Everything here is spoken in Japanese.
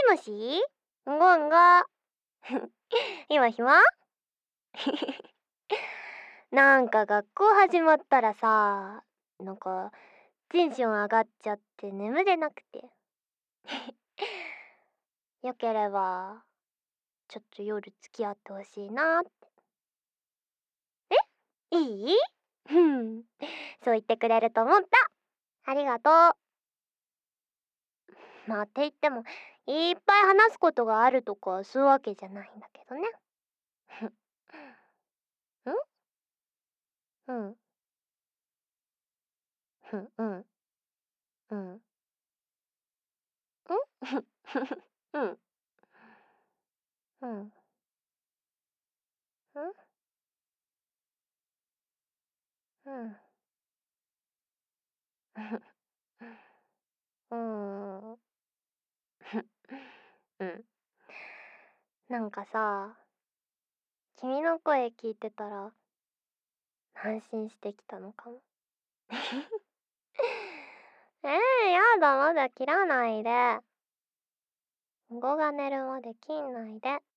もしんごんご。今暇？なんか学校始まったらさ、なんかテンション上がっちゃって眠れなくて。よければ、ちょっと夜付き合ってほしいなって。いい？うん。そう言ってくれると思った。ありがとう。まあ、って言っても、いっぱい話すことがあるとかそういうわけじゃないんだけどね。ん？うん。ふん、うん。うん。ん？うん。うん。ん？うん。うーん。うん。なんかさ、君の声聞いてたら安心してきたのかも。やだ、まだ切らないで。んごが寝るまで切んないで。